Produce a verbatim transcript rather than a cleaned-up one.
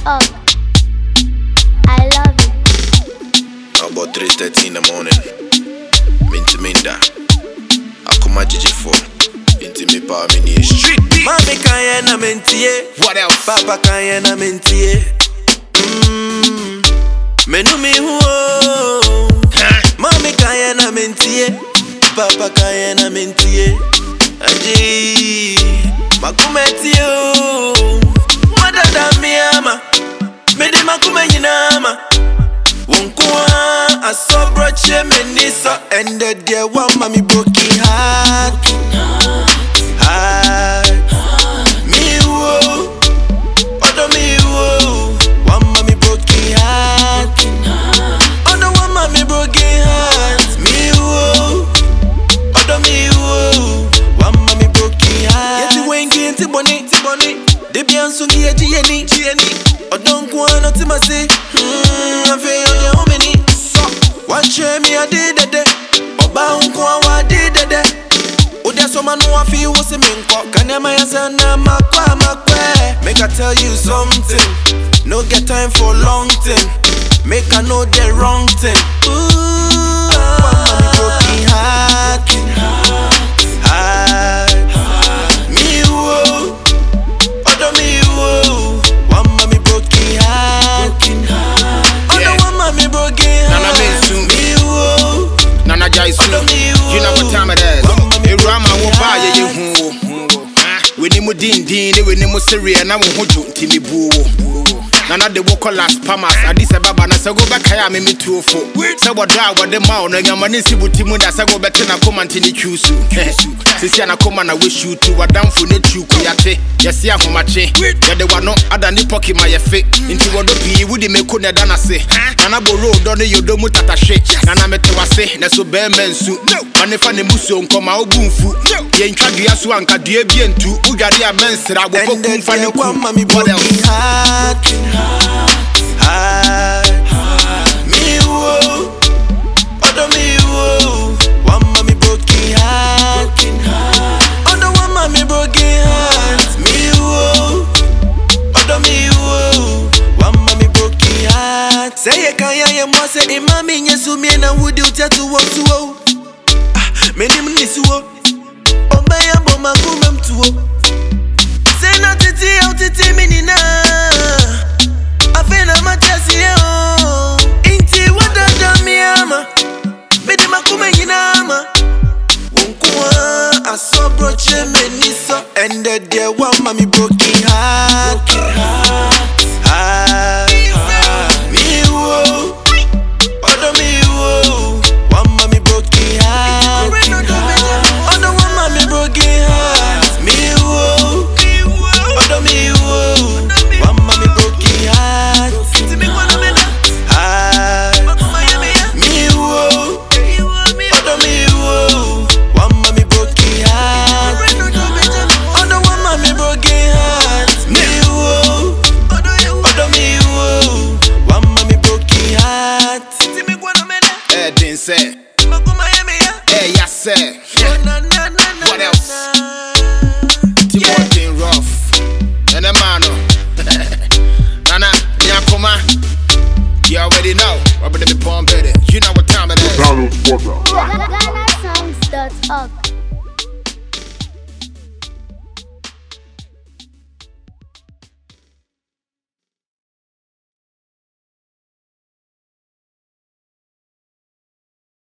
Oh, I love it. About three thirty in the morning. Minty Minda. Akuma Gigi four. Inti me pa mini street beat. Mami kaya na mentie. What else? Papa kaya na mentie. Mmm. Menu mi huo. Mami kaya na mentie. Papa kaya na mentie. Aji. Makumetio. Wadada miyama. Medi makume yinama. Wonkwa asobro che menisa. Ended there one mami broken heart. Heart. Me wo. Odo me wo. One mami broken heart. Odo one mami broken heart. Me wo. Odo me wo. One mami broken heart. Yeti wengi inti boni, ti boni. Debi ansungi ya jiyeni, jiyeni. Odo nkwa no timasi. Hmm, afe onye homini. So, wache mi adidede. Oba nkwa wadidede. Udia soma no afi wose minko. Kanyama ya sana makwa makwe. Make I tell you something. No get time for long thing. Make I know the wrong thing. Ooh, mami broken heart. Heart. Me wo. Odo me wo. One mami broken heart. Odo one mami broken heart. Nana Mensu. Me wo. Nana Jaisu. Odo me wo. You know what time it is. Rama wo ba ye ye hu wo. We ni mu din din, we ni mu seria na wo hojo ntimi buwo. Nana de wo call us pamas. Adisa baba na se go be kaya me metuofo. Se wo da wo de ma no nyama ni sibuti mu da se go be tena komante ni twusu. Sisi ana koma na we shoot wadamfo ne twuku yate. Yesi ahomache. Ye de wa no ada ni poki ma ye fe. Nti wo do bi wudi me ko ne da na se. Nana bo road do ne yodo mu tatashe. Nana me tewase na so be mensu. Ane fa ne muso nkoma obunfu. Ye ntwa dua so anka dua bi entu. Ugade a mensra wo pokum fa ne ku. Mami broken heart. Heart. Me wo. Odo me wo. One mami broken heart. Odo one mami broken heart. Me wo. Odo me wo. One mami broken heart. Say ye kaya ye mo se imami nyesu mi na wudi utatu wo tuwo. Ah, meni mnisuwo. Obaya boma kumem tuwo. Say na titi au titi minina. Afena matiasi yo. Inti wadada miyama. Medi makume yinama. Wonkwa asobro che menisa. Ended there one mami broken heart. Heart. Me wo. Odo me wo. One mami broken heart. Odo one mami broken heart. Me wo. Odo me wo. One mami broken heart. Heart. Me wo. Odo me wo. One mami broken heart. Odo one mami broken heart. Me wo. Odo me wo. One mami broken heart. Eh din say. Eh ya say. What else? Timothy rough. And a mano. Nana, Nyakoma. You already know. I'm gonna be born better. You know what time it is. Donald Walker.